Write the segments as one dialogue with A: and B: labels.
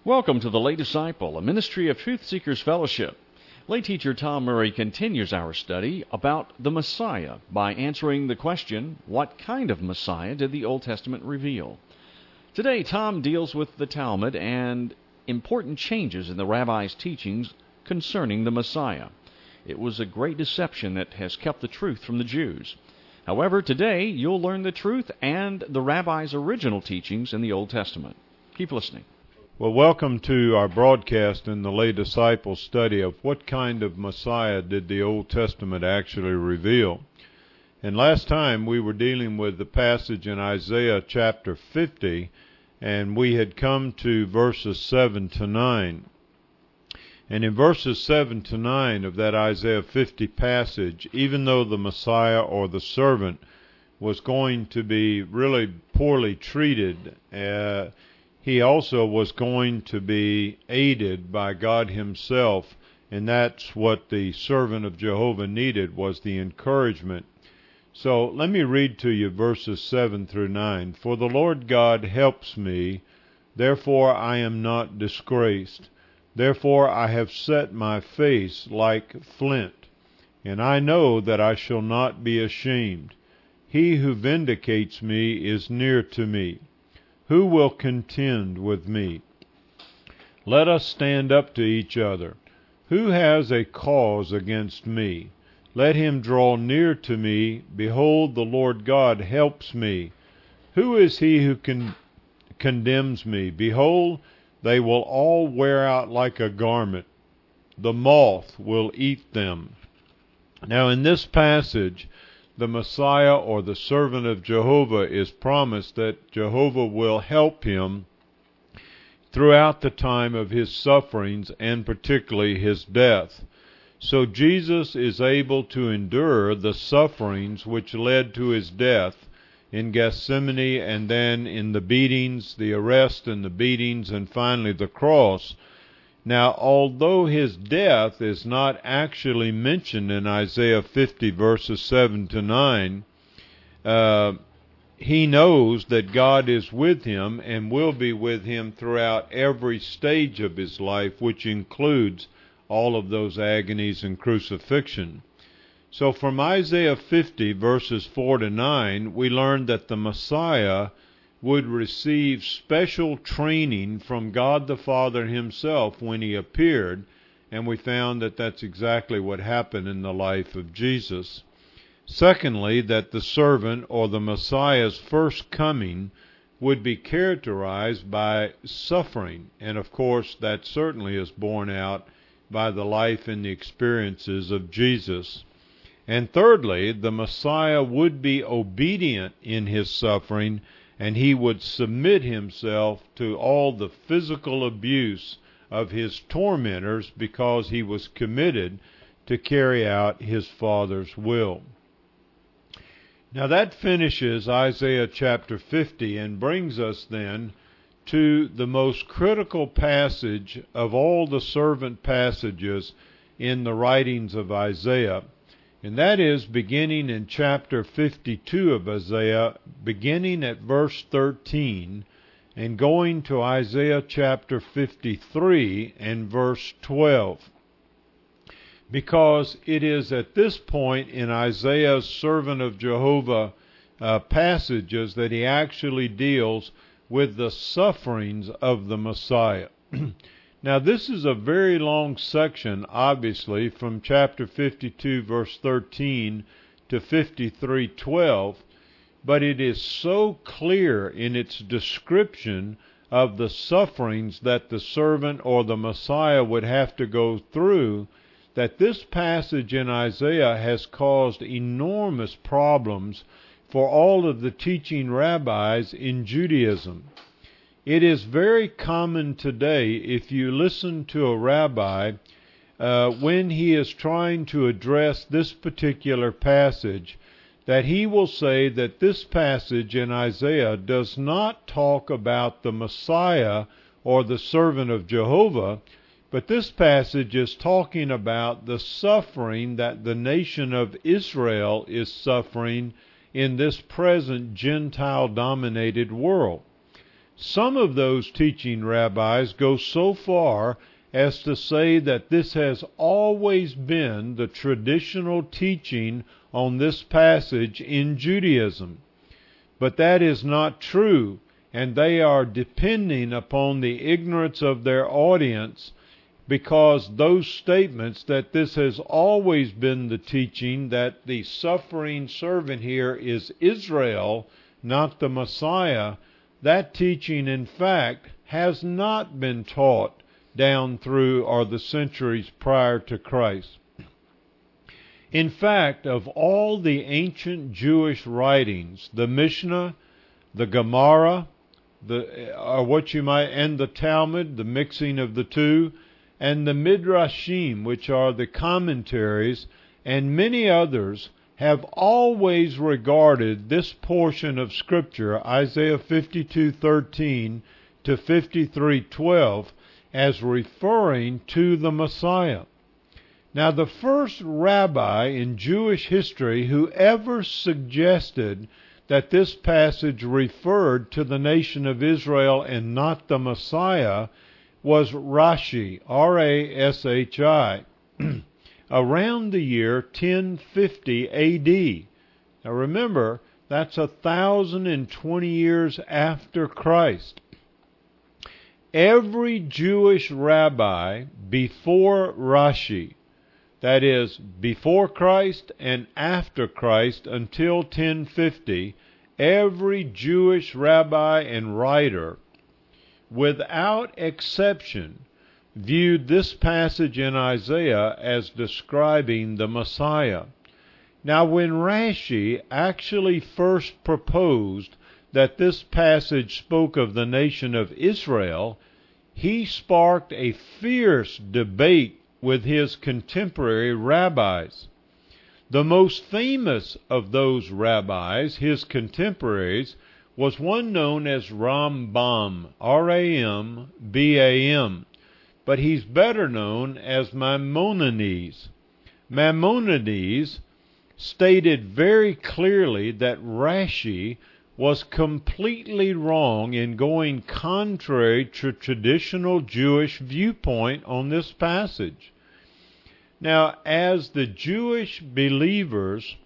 A: Welcome to the Lay Disciple, a ministry of Truth Seekers Fellowship. Lay teacher Tom Murray continues our study about the Messiah by answering the question, what kind of Messiah did the Old Testament reveal? Today, Tom deals with the Talmud and important changes in the rabbis' teachings concerning the Messiah. It was a great deception that has kept the truth from the Jews. However, today you'll learn the truth and the rabbis' original teachings in the Old Testament. Keep listening.
B: Well, welcome to our broadcast in the Lay Disciple study of what kind of Messiah did the Old Testament actually reveal. And last time we were dealing with the passage in Isaiah chapter 50, and we had come to verses 7 to 9. And in verses 7 to 9 of that Isaiah 50 passage, even though the Messiah or the servant was going to be really poorly treated, he also was going to be aided by God himself, and that's what the servant of Jehovah needed, was the encouragement. So let me read to you verses 7 through 9. For the Lord God helps me, therefore I am not disgraced. Therefore I have set my face like flint, and I know that I shall not be ashamed. He who vindicates me is near to me. Who will contend with me? Let us stand up to each other. Who has a cause against me? Let him draw near to me. Behold, the Lord God helps me. Who is he who condemns me? Behold, they will all wear out like a garment. The moth will eat them. Now in this passage, the Messiah or the servant of Jehovah is promised that Jehovah will help him throughout the time of his sufferings and particularly his death. So Jesus is able to endure the sufferings which led to his death in Gethsemane, and then in the beatings, the arrest and the beatings, and finally the cross. Now, although his death is not actually mentioned in Isaiah 50 verses 7 to 9, he knows that God is with him and will be with him throughout every stage of his life, which includes all of those agonies and crucifixion. So from Isaiah 50 verses 4 to 9, we learn that the Messiah would receive special training from God the Father himself when he appeared, and we found that that's exactly what happened in the life of Jesus. Secondly, that the servant or the Messiah's first coming would be characterized by suffering, and of course that certainly is borne out by the life and the experiences of Jesus. And thirdly, the Messiah would be obedient in his suffering, and he would submit himself to all the physical abuse of his tormentors because he was committed to carry out his Father's will. Now that finishes Isaiah chapter 50 and brings us then to the most critical passage of all the servant passages in the writings of Isaiah. And that is beginning in chapter 52 of Isaiah, beginning at verse 13, and going to Isaiah chapter 53 and verse 12. Because it is at this point in Isaiah's servant of Jehovah passages that he actually deals with the sufferings of the Messiah. Now this is a very long section, obviously, from chapter 52 verse 13 to 53:12, but it is so clear in its description of the sufferings that the servant or the Messiah would have to go through that this passage in Isaiah has caused enormous problems for all of the teaching rabbis in Judaism. It is very common today, if you listen to a rabbi, when he is trying to address this particular passage, that he will say that this passage in Isaiah does not talk about the Messiah or the servant of Jehovah, but this passage is talking about the suffering that the nation of Israel is suffering in this present Gentile-dominated world. Some of those teaching rabbis go so far as to say that this has always been the traditional teaching on this passage in Judaism. But that is not true, and they are depending upon the ignorance of their audience, because those statements that this has always been the teaching, that the suffering servant here is Israel, not the Messiah, that teaching, in fact, has not been taught down through or the centuries prior to Christ. In fact, of all the ancient Jewish writings, the Mishnah, the Gemara, and the Talmud, the mixing of the two, and the Midrashim, which are the commentaries, and many others, have always regarded this portion of Scripture, Isaiah 52:13 to 53:12, as referring to the Messiah. Now, the first rabbi in Jewish history who ever suggested that this passage referred to the nation of Israel and not the Messiah was Rashi, R-A-S-H-I, around the year 1050 A.D. Now remember, that's 1,020 years after Christ. Every Jewish rabbi before Rashi, that is, before Christ and after Christ until 1050, every Jewish rabbi and writer, without exception, viewed this passage in Isaiah as describing the Messiah. Now, when Rashi actually first proposed that this passage spoke of the nation of Israel, he sparked a fierce debate with his contemporary rabbis. The most famous of those rabbis, his contemporaries, was one known as Rambam, R-A-M-B-A-M, but he's better known as Maimonides. Maimonides stated very clearly that Rashi was completely wrong in going contrary to traditional Jewish viewpoint on this passage. Now, as the Jewish believers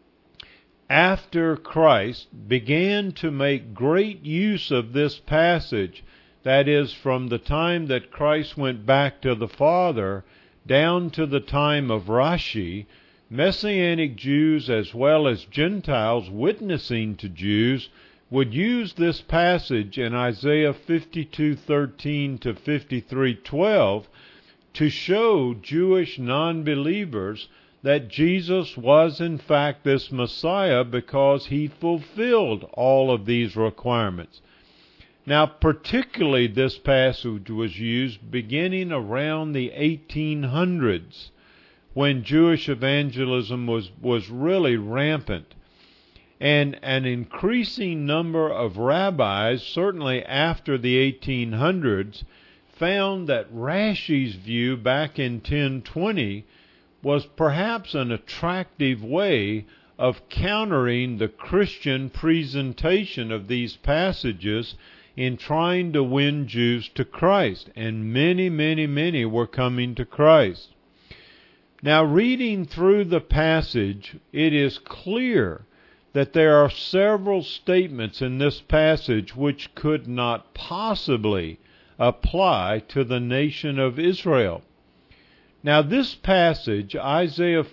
B: after Christ began to make great use of this passage, that is, from the time that Christ went back to the Father down to the time of Rashi, Messianic Jews as well as Gentiles witnessing to Jews would use this passage in Isaiah 52:13 to 53:12 to show Jewish non-believers that Jesus was in fact this Messiah because he fulfilled all of these requirements. Now, particularly this passage was used beginning around the 1800s, when Jewish evangelism was really rampant. And an increasing number of rabbis, certainly after the 1800s, found that Rashi's view back in 1020 was perhaps an attractive way of countering the Christian presentation of these passages in trying to win Jews to Christ. And many, many, many were coming to Christ. Now, reading through the passage, it is clear that there are several statements in this passage which could not possibly apply to the nation of Israel. Now, this passage, Isaiah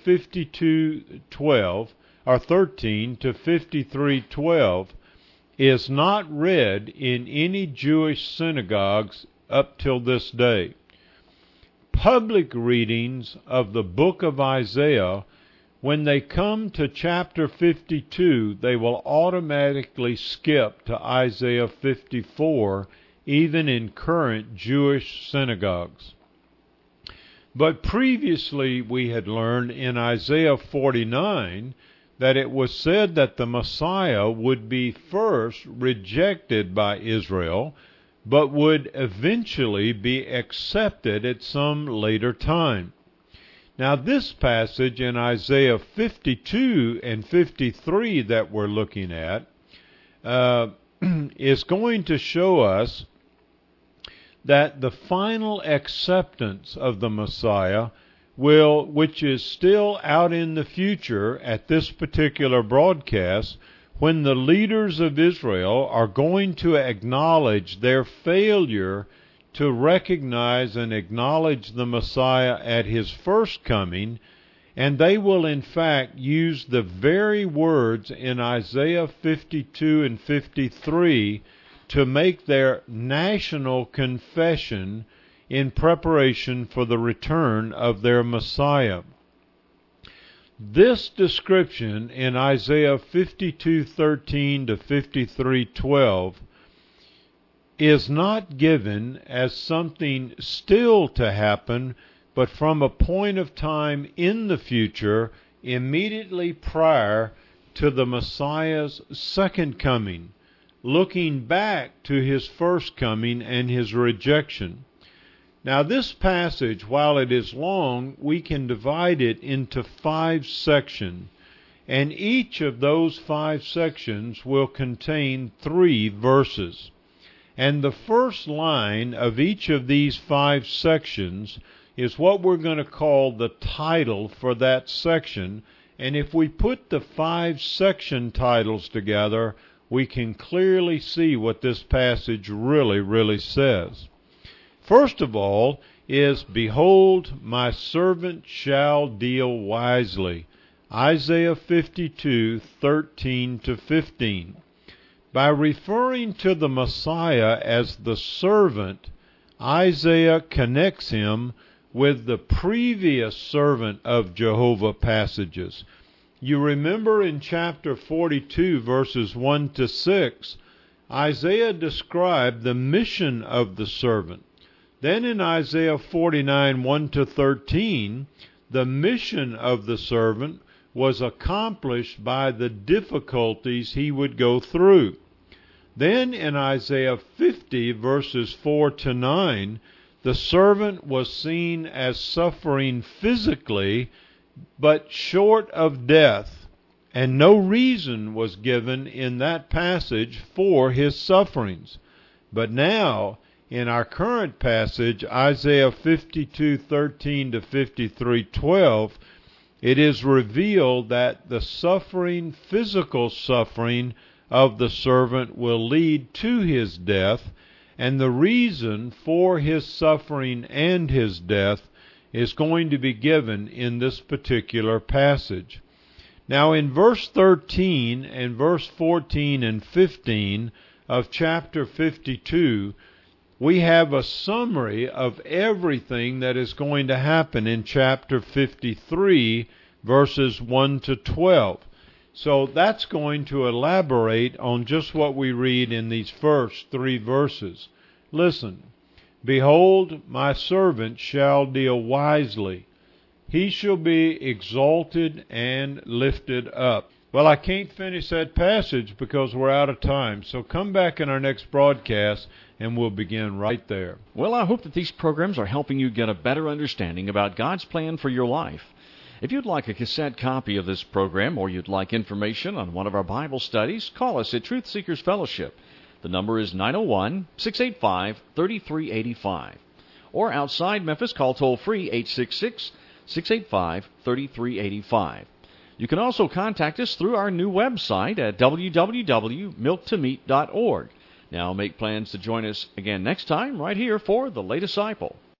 B: 52:12, or 13 to 53:12, is not read in any Jewish synagogues up till this day. Public readings of the book of Isaiah, when they come to chapter 52, they will automatically skip to Isaiah 54, even in current Jewish synagogues. But previously we had learned in Isaiah 49 that it was said that the Messiah would be first rejected by Israel, but would eventually be accepted at some later time. Now, this passage in Isaiah 52 and 53 that we're looking at is going to show us that the final acceptance of the Messiah which is still out in the future at this particular broadcast, when the leaders of Israel are going to acknowledge their failure to recognize and acknowledge the Messiah at his first coming, and they will in fact use the very words in Isaiah 52 and 53 to make their national confession in preparation for the return of their Messiah. This description in Isaiah 52:13 to 53:12 is not given as something still to happen, but from a point of time in the future, immediately prior to the Messiah's second coming, looking back to his first coming and his rejection. Now this passage, while it is long, we can divide it into 5 sections, and each of those 5 sections will contain 3 verses. And the first line of each of these 5 sections is what we're going to call the title for that section, and if we put the 5 section titles together, we can clearly see what this passage really says. First of all is, "Behold, my servant shall deal wisely." Isaiah 52:13 to 15. By referring to the Messiah as the servant, Isaiah connects him with the previous servant of Jehovah passages. You remember in chapter 42, verses 1 to 6, Isaiah described the mission of the servant. Then in Isaiah 49, 1 to 13, the mission of the servant was accomplished by the difficulties he would go through. Then in Isaiah 50, verses 4 to 9, the servant was seen as suffering physically, but short of death, and no reason was given in that passage for his sufferings. But now, in our current passage, Isaiah 52:13 to 53:12, it is revealed that the physical suffering of the servant will lead to his death, and the reason for his suffering and his death is going to be given in this particular passage. Now in verse 13 and verse 14 and 15 of chapter 52, we have a summary of everything that is going to happen in chapter 53, verses 1 to 12. So that's going to elaborate on just what we read in these first 3 verses. Listen, "Behold, my servant shall deal wisely. He shall be exalted and lifted up." Well, I can't finish that passage because we're out of time. So come back in our next broadcast and we'll begin right there.
A: Well, I hope that these programs are helping you get a better understanding about God's plan for your life. If you'd like a cassette copy of this program or you'd like information on one of our Bible studies, call us at Truth Seekers Fellowship. The number is 901-685-3385. Or outside Memphis, call toll-free 866-685-3385. You can also contact us through our new website at www.milktomeat.org. Now make plans to join us again next time right here for The Lay Disciple.